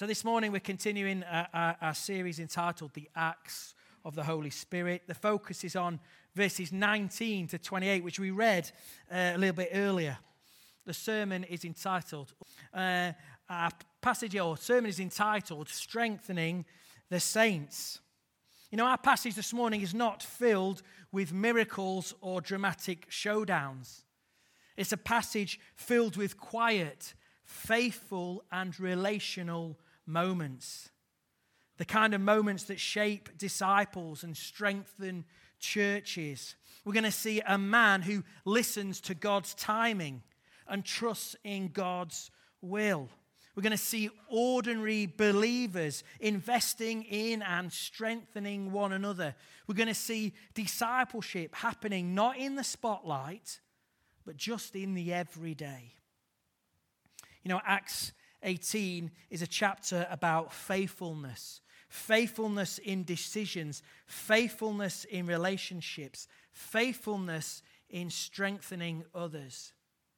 So this morning we're continuing our series entitled The Acts of the Holy Spirit. The focus is on verses 19 to 28, which we read a little bit earlier. The sermon is entitled, our passage or sermon is entitled, Strengthening the Saints. You know, our passage this morning is not filled with miracles or dramatic showdowns. It's a passage filled with quiet, faithful and relational moments. The kind of moments that shape disciples and strengthen churches. We're going to see a man who listens to God's timing and trusts in God's will. We're going to see ordinary believers investing in and strengthening one another. We're going to see discipleship happening not in the spotlight, but just in the everyday. You know, Acts 18 is a chapter about faithfulness. Faithfulness in decisions, faithfulness in relationships, faithfulness in strengthening others.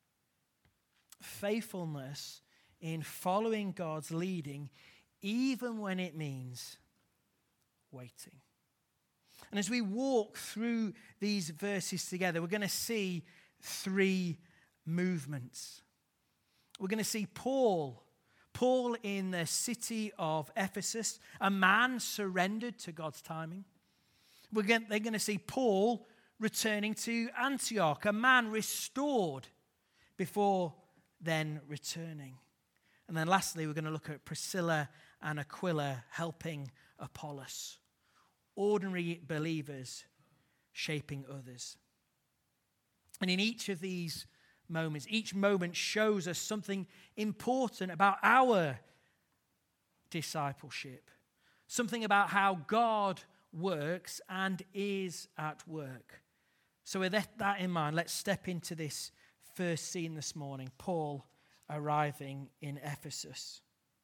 Faithfulness in following God's leading, even when it means waiting. And as we walk through these verses together, we're going to see three movements. We're going to see Paul in the city of Ephesus, a man surrendered to God's timing. They're going to see Paul returning to Antioch, a man restored before then returning. And then lastly, we're going to look at Priscilla and Aquila helping Apollos. Ordinary believers shaping others. And in each of these moments, each moment shows us something important about our discipleship. Something about how God works and is at work. So with that in mind, let's step into this first scene this morning. Paul arriving in Ephesus.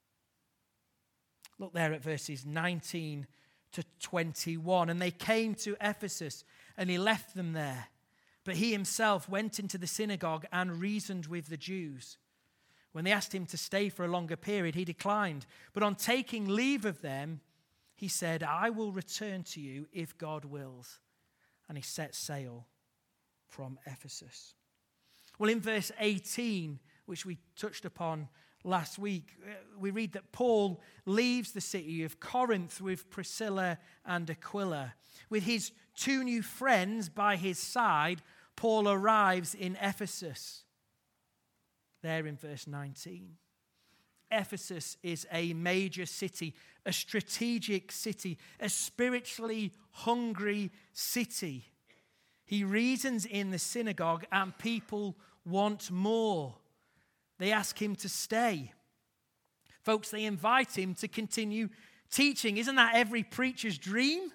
Look there at verses 19 to 21. And they came to Ephesus, and he left them there. But he himself went into the synagogue and reasoned with the Jews. When they asked him to stay for a longer period, he declined. But on taking leave of them, he said, I will return to you if God wills. And he set sail from Ephesus. Well, in verse 18, which we touched upon last week, we read that Paul leaves the city of Corinth with Priscilla and Aquila. With his two new friends by his side, Paul arrives in Ephesus. There in verse 19. Ephesus is a major city, a strategic city, a spiritually hungry city. He reasons in the synagogue and people want more. They ask him to stay. Folks, they invite him to continue teaching. Isn't that every preacher's dream?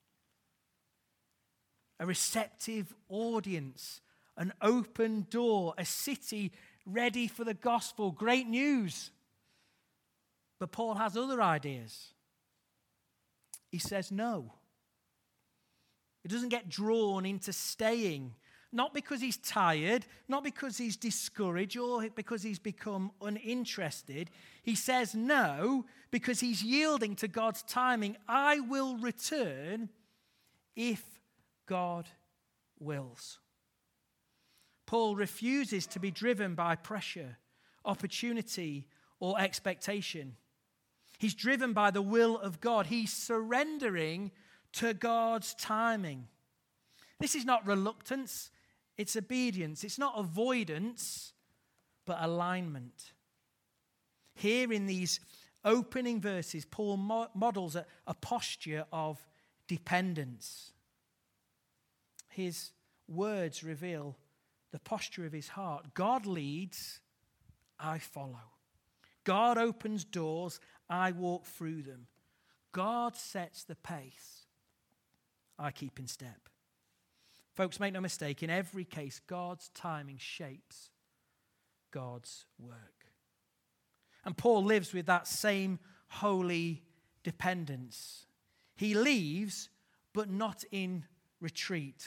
A receptive audience, an open door, a city ready for the gospel. Great news. But Paul has other ideas. He says no. He doesn't get drawn into staying. Not because he's tired, not because he's discouraged or because he's become uninterested. He says no because he's yielding to God's timing. I will return if God wills. Paul refuses to be driven by pressure, opportunity, or expectation. He's driven by the will of God. He's surrendering to God's timing. This is not reluctance, it's obedience. It's not avoidance, but alignment. Here in these opening verses, Paul models a posture of dependence. His words reveal the posture of his heart. God leads, I follow. God opens doors, I walk through them. God sets the pace, I keep in step. Folks, make no mistake, in every case, God's timing shapes God's work. And Paul lives with that same holy dependence. He leaves, but not in retreat.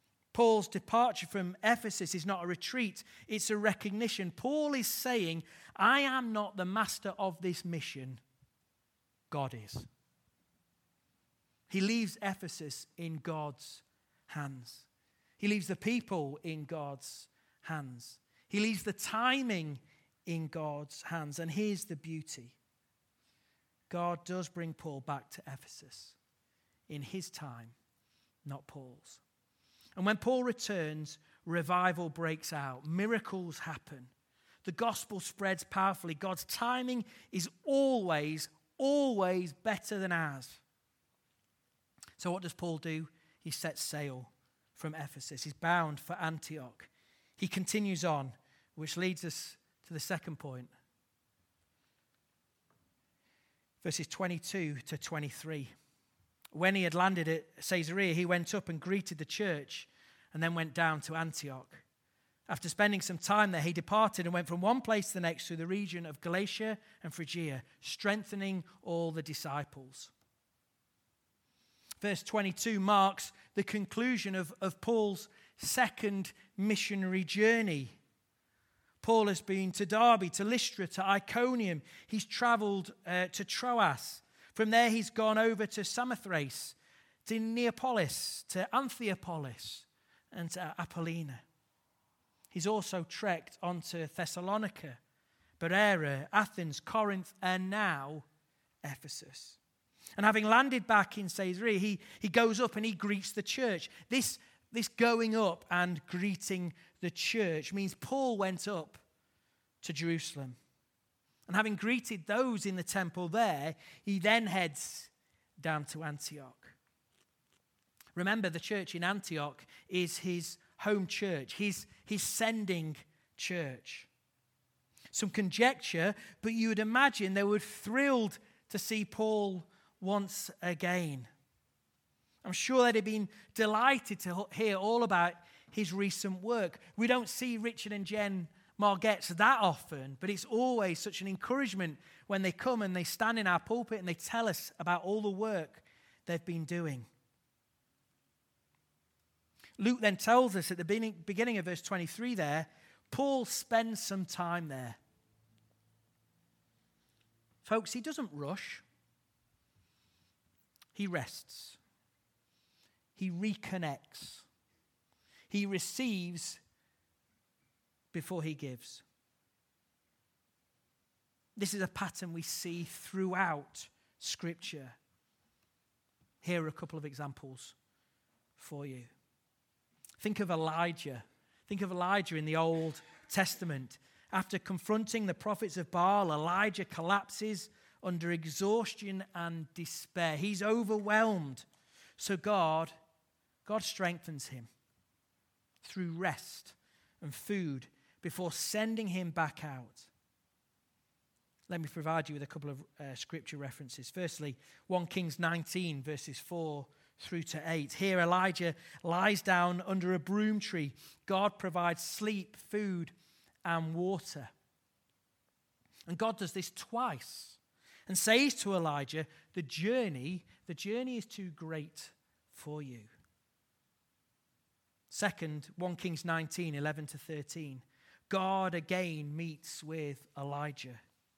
Paul's departure from Ephesus is not a retreat, it's a recognition. Paul is saying, I am not the master of this mission. God is. He leaves Ephesus in God's hands. He leaves the people in God's hands. He leaves the timing in God's hands. And here's the beauty. God does bring Paul back to Ephesus in his time, not Paul's. And when Paul returns, revival breaks out. Miracles happen. The gospel spreads powerfully. God's timing is always better than ours. So what does Paul do? He sets sail from Ephesus. He's bound for Antioch. He continues on, which leads us to the second point. Verses 22 to 23. When he had landed at Caesarea, he went up and greeted the church and then went down to Antioch. After spending some time there, he departed and went from one place to the next through the region of Galatia and Phrygia, strengthening all the disciples. Verse 22 marks the conclusion of Paul's second missionary journey. Paul has been to Derbe, to Lystra, to Iconium. He's travelled to Troas. From there he's gone over to Samothrace, to Neapolis, to Amphipolis, and to Apollina. He's also trekked onto Thessalonica, Berea, Athens, Corinth, and now Ephesus. And having landed back in Caesarea, he goes up and he greets the church. This going up and greeting the church means Paul went up to Jerusalem. And having greeted those in the temple there, he then heads down to Antioch. Remember, the church in Antioch is his home church, his sending church. Some conjecture, but you would imagine they were thrilled to see Paul once again. I'm sure they'd have been delighted to hear all about his recent work. We don't see Richard and Jen Margetts that often, but it's always such an encouragement when they come and they stand in our pulpit and they tell us about all the work they've been doing. Luke then tells us at the beginning of verse 23 there, Paul spends some time there. Folks, he doesn't rush. He rests. He reconnects. He receives before he gives. This is a pattern we see throughout Scripture. Here are a couple of examples for you. Think of Elijah. Think of Elijah in the Old Testament. After confronting the prophets of Baal, Elijah collapses under exhaustion and despair. He's overwhelmed. So God strengthens him through rest and food before sending him back out. Let me provide you with a couple of scripture references. Firstly, 1 Kings 19, verses 4 through to 8. Here Elijah lies down under a broom tree. God provides sleep, food, and water. And God does this twice and says to Elijah, the journey is too great for you. Second, 1 Kings 19, 11 to 13. God again meets with Elijah.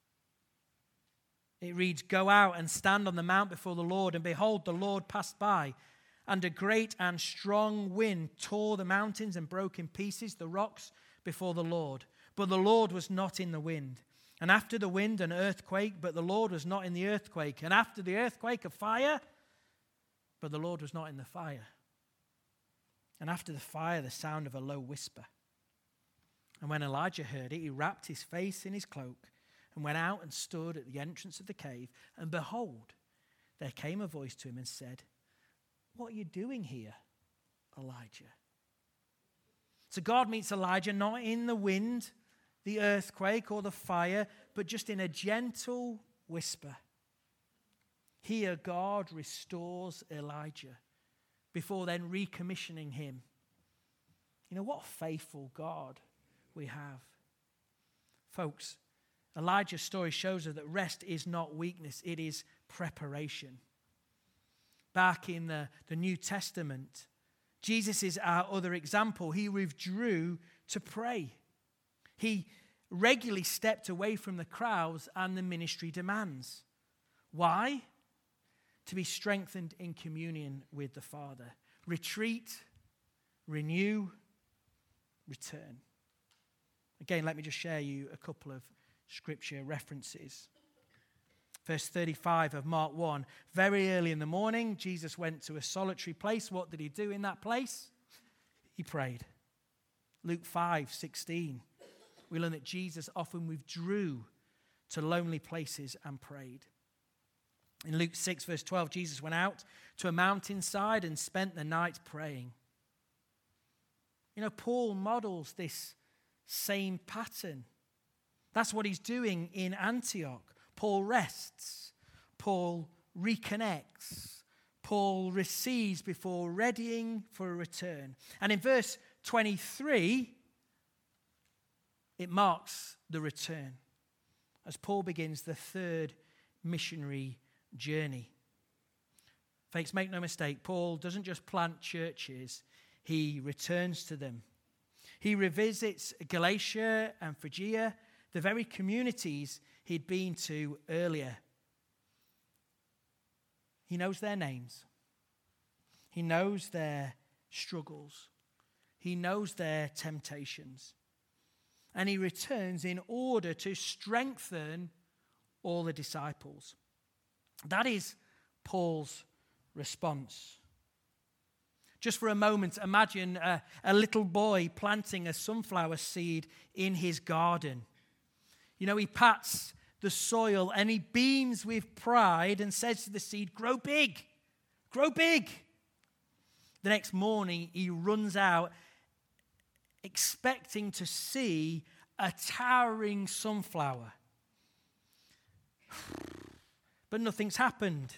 It reads, "Go out and stand on the mount before the Lord, and behold, the Lord passed by, and a great and strong wind tore the mountains and broke in pieces the rocks before the Lord. But the Lord was not in the wind. And after the wind, an earthquake, but the Lord was not in the earthquake. And after the earthquake, a fire, but the Lord was not in the fire. And after the fire, the sound of a low whisper. And when Elijah heard it, he wrapped his face in his cloak and went out and stood at the entrance of the cave. And behold, there came a voice to him and said, 'What are you doing here, Elijah?' So God meets Elijah not in the wind, the earthquake, or the fire, but just in a gentle whisper. Here God restores Elijah before then recommissioning him. You know, what a faithful God we have. Folks, Elijah's story shows us that rest is not weakness, it is preparation. Back in the New Testament, Jesus is our other example. He withdrew to pray. He regularly stepped away from the crowds and the ministry demands. Why? To be strengthened in communion with the Father. Retreat, renew, return. Again, let me just share you a couple of scripture references. Verse 35 of Mark 1. Very early in the morning, Jesus went to a solitary place. What did he do in that place? He prayed. Luke 5:16. We learn that Jesus often withdrew to lonely places and prayed. In Luke 6, verse 12, Jesus went out to a mountainside and spent the night praying. You know, Paul models this same pattern. That's what he's doing in Antioch. Paul rests. Paul reconnects. Paul recedes before readying for a return. And in verse 23, it marks the return as Paul begins the third missionary journey. Folks, make no mistake, Paul doesn't just plant churches, he returns to them. He revisits Galatia and Phrygia, the very communities he'd been to earlier. He knows their names. He knows their struggles. He knows their temptations. And he returns in order to strengthen all the disciples. That is Paul's response. Just for a moment, imagine a little boy planting a sunflower seed in his garden. You know, he pats the soil and he beams with pride and says to the seed, "Grow big, grow big." The next morning, he runs out expecting to see a towering sunflower. But nothing's happened.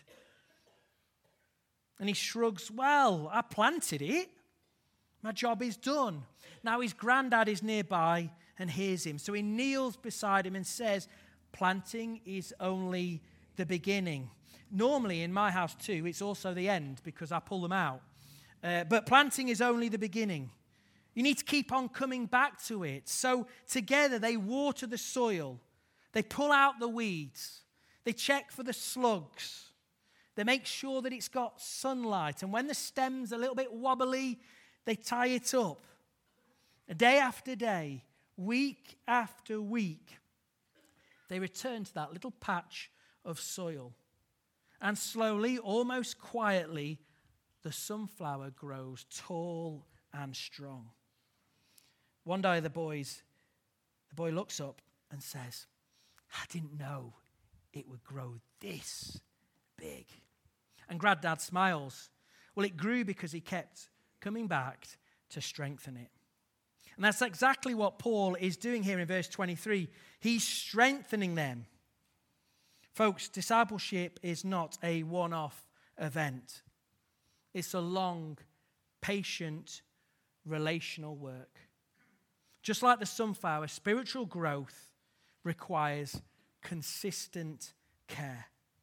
And he shrugs, "Well, I planted it. My job is done." Now his granddad is nearby and hears him. So he kneels beside him and says, "Planting is only the beginning." Normally in my house too, it's also the end because I pull them out. But planting is only the beginning. You need to keep on coming back to it. So together they water the soil. They pull out the weeds. They check for the slugs. They make sure that it's got sunlight. And when the stem's a little bit wobbly, they tie it up. Day after day, week after week, they return to that little patch of soil. And slowly, almost quietly, the sunflower grows tall and strong. One day the boy looks up and says, "I didn't know it would grow this big." And Granddad smiles. Well, it grew because he kept coming back to strengthen it. And that's exactly what Paul is doing here in verse 23. He's strengthening them. Folks, discipleship is not a one-off event. It's a long, patient, relational work. Just like the sunflower, spiritual growth requires consistent care.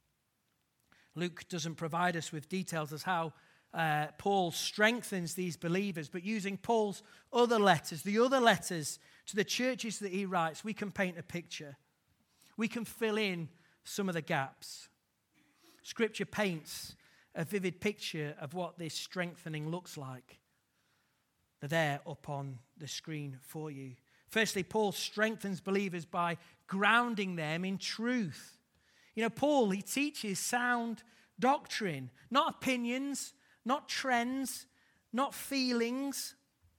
Luke doesn't provide us with details as how Paul strengthens these believers, but using Paul's other letters, the other letters to the churches that he writes, we can paint a picture. We can fill in some of the gaps. Scripture paints a vivid picture of what this strengthening looks like. They're there up on the screen for you. Firstly, Paul strengthens believers by grounding them in truth. You know, Paul, he teaches sound doctrine, not opinions, not trends, not feelings.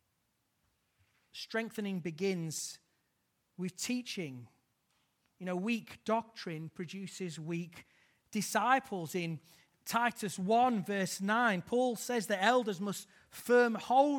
Strengthening begins with teaching. You know, weak doctrine produces weak disciples. In Titus 1, verse 9, Paul says that elders must hold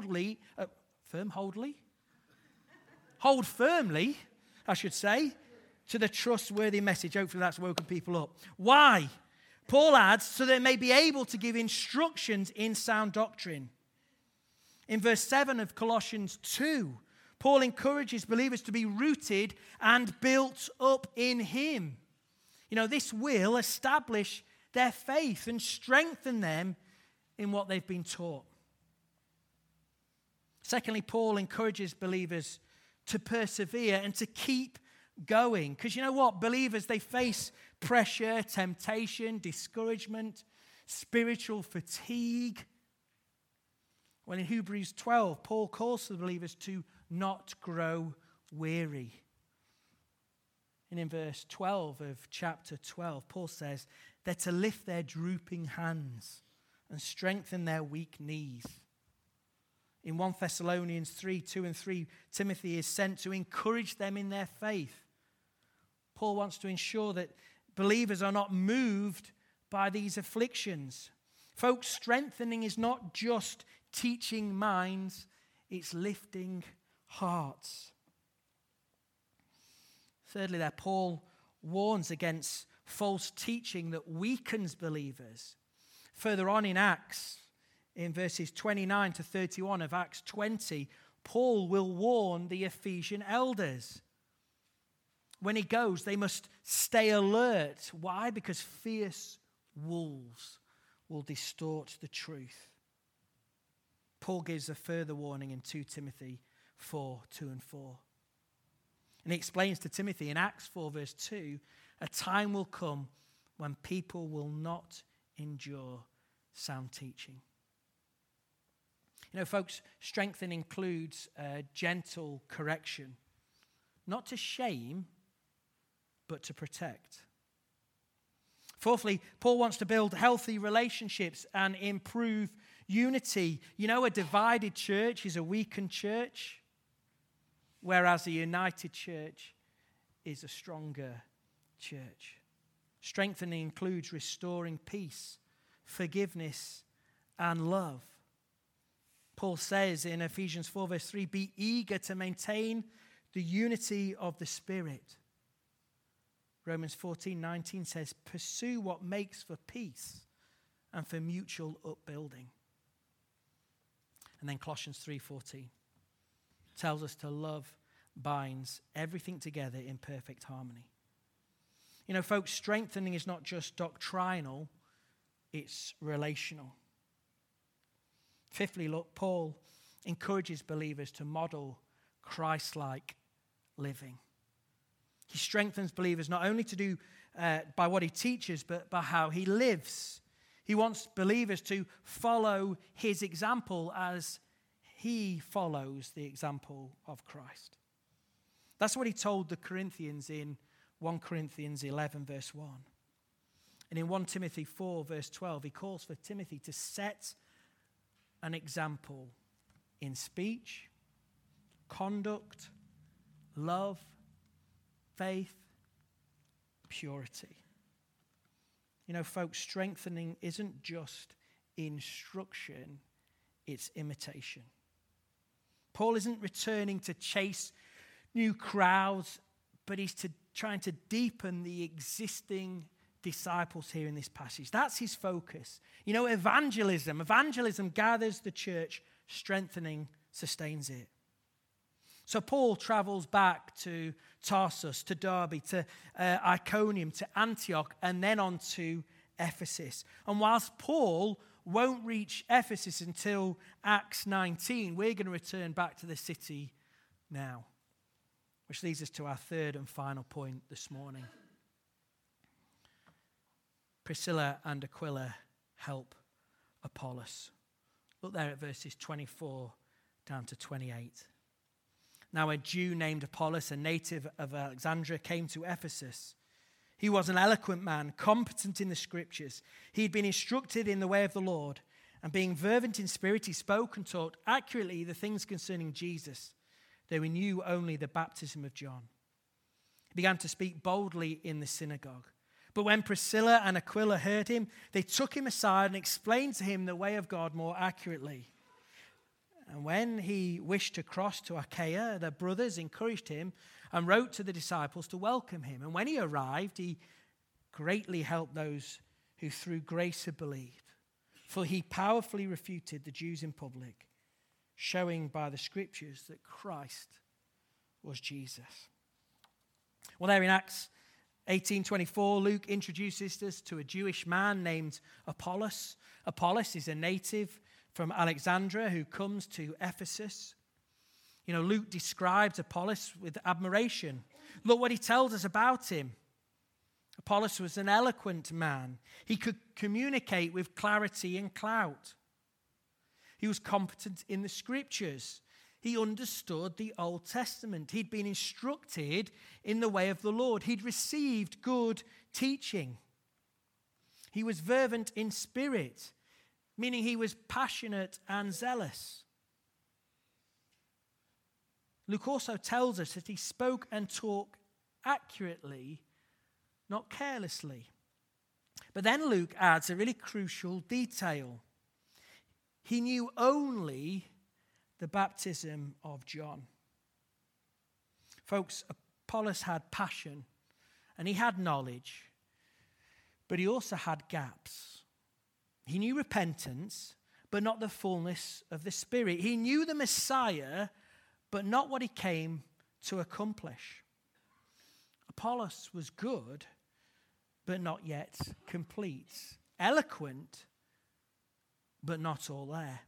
firmly, I should say, to the trustworthy message. Hopefully that's woken people up. Why? Paul adds, so they may be able to give instructions in sound doctrine. In verse 7 of Colossians 2, Paul encourages believers to be rooted and built up in him. You know, this will establish their faith and strengthen them in what they've been taught. Secondly, Paul encourages believers to persevere and to keep going. Because you know what? Believers, they face pressure, temptation, discouragement, spiritual fatigue. When in Hebrews 12, Paul calls the believers to not grow weary. And in verse 12 of chapter 12, Paul says they're to lift their drooping hands and strengthen their weak knees. In 1 Thessalonians 3, 2 and 3, Timothy is sent to encourage them in their faith. Paul wants to ensure that believers are not moved by these afflictions. Folks, strengthening is not just teaching minds, it's lifting hearts. Thirdly, there, Paul warns against false teaching that weakens believers. Further on in Acts, in verses 29 to 31 of Acts 20, Paul will warn the Ephesian elders. When he goes, they must stay alert. Why? Because fierce wolves will distort the truth. Paul gives a further warning in 2 Timothy 4, 2 and 4. And he explains to Timothy in Acts 4, verse 2, a time will come when people will not endure sound teaching. You know, folks, strengthening includes gentle correction, not to shame, but to protect. Fourthly, Paul wants to build healthy relationships and improve unity. You know, a divided church is a weakened church, whereas a united church is a stronger church. Strengthening includes restoring peace, forgiveness, and love. Paul says in Ephesians 4, verse 3, be eager to maintain the unity of the Spirit. Romans 14:19 says, pursue what makes for peace and for mutual upbuilding. And then Colossians 3:14 tells us to love binds everything together in perfect harmony. You know, folks, strengthening is not just doctrinal, it's relational. Fifthly, look, Paul encourages believers to model Christ-like living. He strengthens believers not only to do by what he teaches, but by how he lives. He wants believers to follow his example as he follows the example of Christ. That's what he told the Corinthians in 1 Corinthians 11, verse 1. And in 1 Timothy 4, verse 12, he calls for Timothy to set an example in speech, conduct, love, faith, purity. You know, folks, strengthening isn't just instruction, it's imitation. Paul isn't returning to chase new crowds, but he's trying to deepen the existing disciples here in this passage. That's his focus. You know, evangelism gathers the church, strengthening sustains it. So Paul travels back to Tarsus, to Derbe, to Iconium, to Antioch, and then on to Ephesus. And whilst Paul won't reach Ephesus until Acts 19, we're going to return back to the city now. Which leads us to our third and final point this morning. Priscilla and Aquila help Apollos. Look there at verses 24 down to 28. Now a Jew named Apollos, a native of Alexandria, came to Ephesus. He was an eloquent man, competent in the scriptures. He had been instructed in the way of the Lord, and being fervent in spirit, he spoke and taught accurately the things concerning Jesus, though he knew only the baptism of John. He began to speak boldly in the synagogue. But when Priscilla and Aquila heard him, they took him aside and explained to him the way of God more accurately. And when he wished to cross to Achaia, the brothers encouraged him and wrote to the disciples to welcome him. And when he arrived, he greatly helped those who through grace had believed. For he powerfully refuted the Jews in public, showing by the scriptures that Christ was Jesus. Well, there in Acts 18:24, Luke introduces us to a Jewish man named Apollos. Apollos is a native from Alexandria who comes to Ephesus. Luke describes Apollos with admiration. Look what he tells us about him. Apollos was an eloquent man. He could communicate with clarity and clout. He was competent in the scriptures. He understood the Old Testament. He'd been instructed in the way of the Lord. He'd received good teaching. He was fervent in spirit, meaning he was passionate and zealous. Luke also tells us that he spoke and talked accurately, not carelessly. But then Luke adds a really crucial detail. He knew only the baptism of John. Folks, Apollos had passion and he had knowledge, but he also had gaps. He knew repentance, but not the fullness of the Spirit. He knew the Messiah, but not what he came to accomplish. Apollos was good, but not yet complete. Eloquent, but not all there.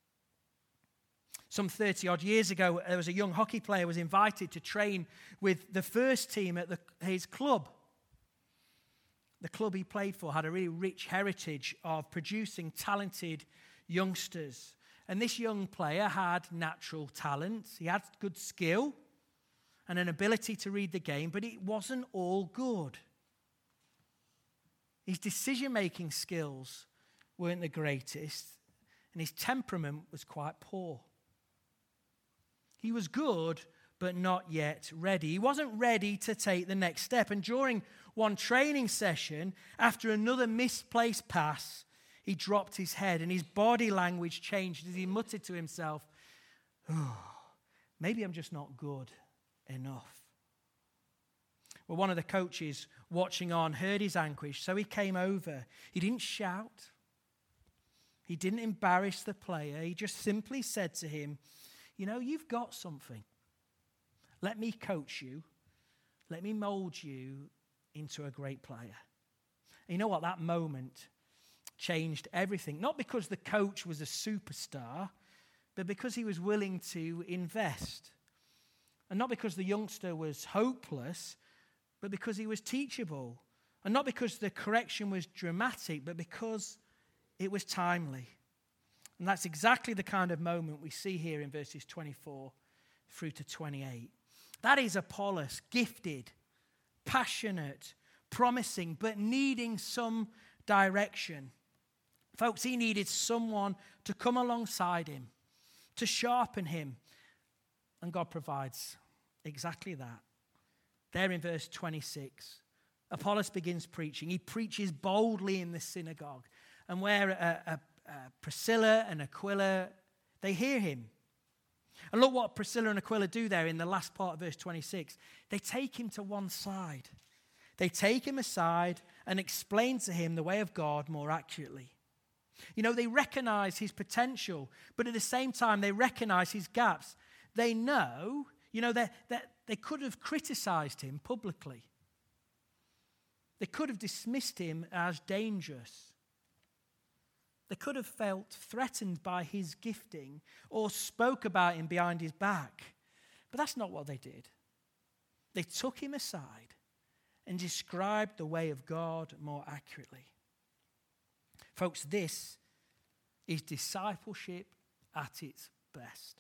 Some 30-odd years ago, there was a young hockey player who was invited to train with the first team at his club. The club he played for had a really rich heritage of producing talented youngsters. And this young player had natural talent. He had good skill and an ability to read the game, but it wasn't all good. His decision-making skills weren't the greatest, and his temperament was quite poor. He was good, but not yet ready. He wasn't ready to take the next step. And during one training session, after another misplaced pass, he dropped his head and his body language changed as he muttered to himself, maybe I'm just not good enough. Well, one of the coaches watching on heard his anguish, so he came over. He didn't shout. He didn't embarrass the player. He just simply said to him, you've got something. Let me coach you. Let me mold you into a great player. And you know what? That moment changed everything. Not because the coach was a superstar, but because he was willing to invest. And not because the youngster was hopeless, but because he was teachable. And not because the correction was dramatic, but because it was timely. And that's exactly the kind of moment we see here in verses 24 through to 28. That is Apollos, gifted, passionate, promising, but needing some direction. Folks, he needed someone to come alongside him, to sharpen him. And God provides exactly that. There in verse 26, Apollos begins preaching. He preaches boldly in the synagogue. And where Priscilla and Aquila, they hear him. And look what Priscilla and Aquila do there in the last part of verse 26. They take him to one side. They take him aside and explain to him the way of God more accurately. They recognize his potential, but at the same time, they recognize his gaps. They know, that they could have criticized him publicly. They could have dismissed him as dangerous. They could have felt threatened by his gifting or spoke about him behind his back. But that's not what they did. They took him aside and described the way of God more accurately. Folks, this is discipleship at its best.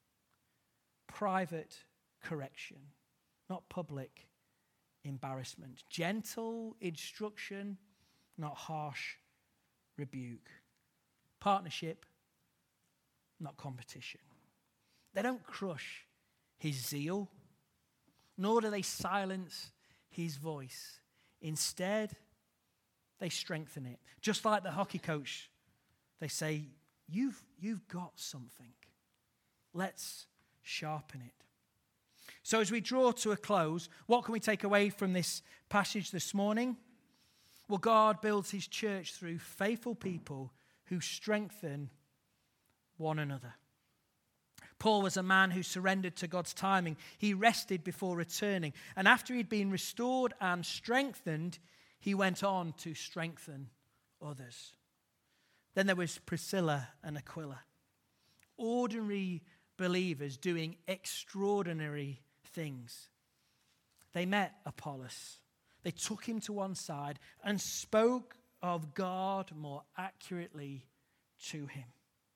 Private correction, not public embarrassment. Gentle instruction, not harsh rebuke. Partnership, not competition. They don't crush his zeal, nor do they silence his voice. Instead, they strengthen it. Just like the hockey coach, they say, you've got something. Let's sharpen it. So as we draw to a close, what can we take away from this passage this morning? Well, God builds his church through faithful people who strengthen one another. Paul was a man who surrendered to God's timing. He rested before returning. And after he'd been restored and strengthened, he went on to strengthen others. Then there was Priscilla and Aquila. Ordinary believers doing extraordinary things. They met Apollos. They took him to one side and spoke of God more accurately to him.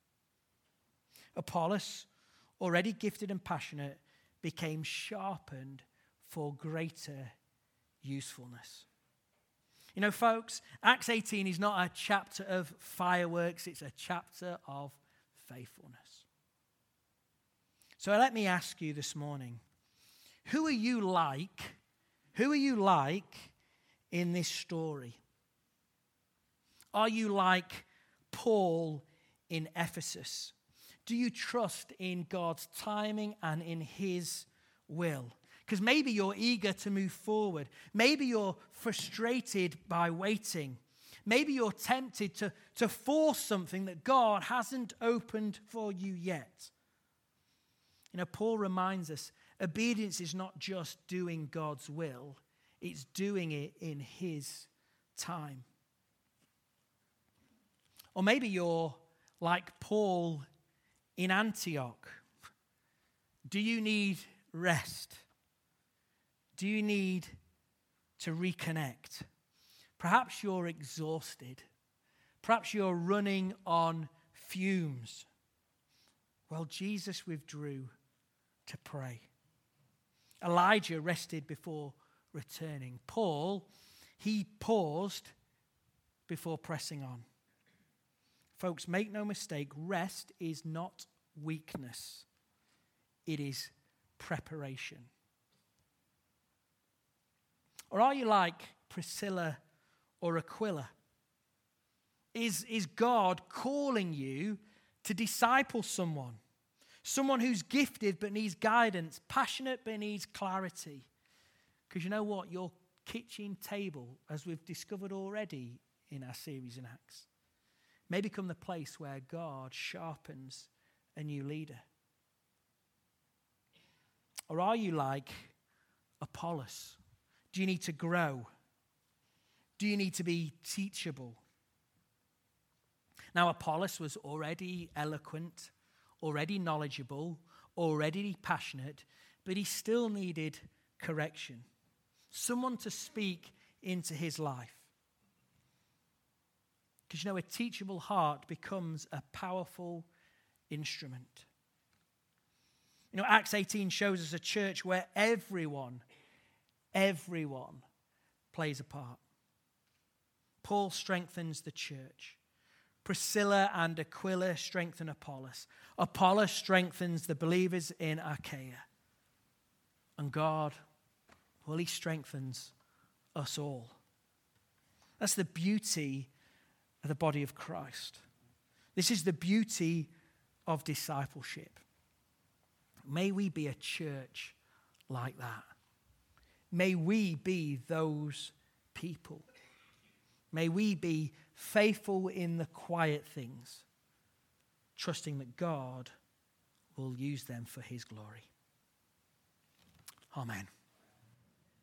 Apollos, already gifted and passionate, became sharpened for greater usefulness. You know, folks, Acts 18 is not a chapter of fireworks, it's a chapter of faithfulness. So let me ask you this morning, who are you like? Who are you like in this story? Are you like Paul in Ephesus? Do you trust in God's timing and in his will? Because maybe you're eager to move forward. Maybe you're frustrated by waiting. Maybe you're tempted to force something that God hasn't opened for you yet. You know, Paul reminds us, obedience is not just doing God's will, it's doing it in his time. Or maybe you're like Paul in Antioch. Do you need rest? Do you need to reconnect? Perhaps you're exhausted. Perhaps you're running on fumes. Well, Jesus withdrew to pray. Elijah rested before returning. Paul, he paused before pressing on. Folks, make no mistake, rest is not weakness. It is preparation. Or are you like Priscilla or Aquila? Is God calling you to disciple someone? Someone who's gifted but needs guidance, passionate but needs clarity. Because you know what? Your kitchen table, as we've discovered already in our series in Acts, may become the place where God sharpens a new leader. Or are you like Apollos? Do you need to grow? Do you need to be teachable? Now, Apollos was already eloquent, already knowledgeable, already passionate, but he still needed correction. Someone to speak into his life. Because you know, a teachable heart becomes a powerful instrument. You know, Acts 18 shows us a church where everyone plays a part. Paul strengthens the church. Priscilla and Aquila strengthen Apollos. Apollos strengthens the believers in Achaia. And God, well, he strengthens us all. That's the beauty of the body of Christ. This is the beauty of discipleship. May we be a church like that. May we be those people. May we be faithful in the quiet things, trusting that God will use them for his glory. Amen.